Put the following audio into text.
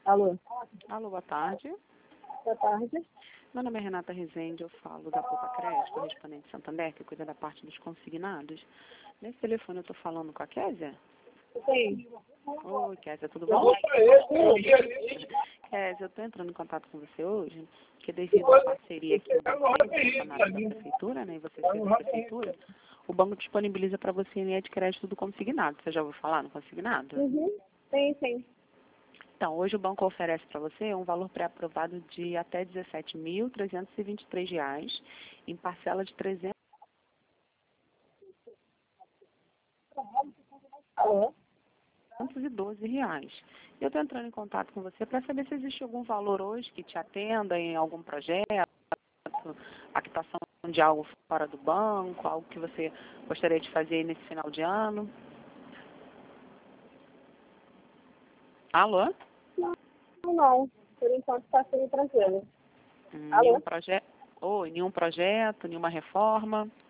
Alô, Alô, boa tarde. boa tarde. Meu nome é Renata Rezende, eu falo da Poupa Crédito, correspondente Santander, que cuida da parte dos consignados. Nesse telefone eu estou falando com a Kézia? Sim. Oi, Kézia, tudo bom? Kézia, eu estou entrando em contato com você hoje, porque devido à parceria que o banco tem com a Santander da Prefeitura, né, e você ser da Prefeitura, o banco disponibiliza para você linha de crédito do consignado. Você já ouviu falar no consignado? Uhum. Sim. Então, hoje o banco oferece para você um valor pré-aprovado de até R$ 17.323, em parcela de Alô? R$ 312. Eu estou entrando em contato com você para saber se existe algum valor hoje que te atenda em algum projeto, a quitação de algo fora do banco, algo que você gostaria de fazer nesse final de ano. Alô? Não. Por enquanto está tudo tranquilo. Nenhum Alô? projeto? Oi, nenhum projeto, nenhuma reforma?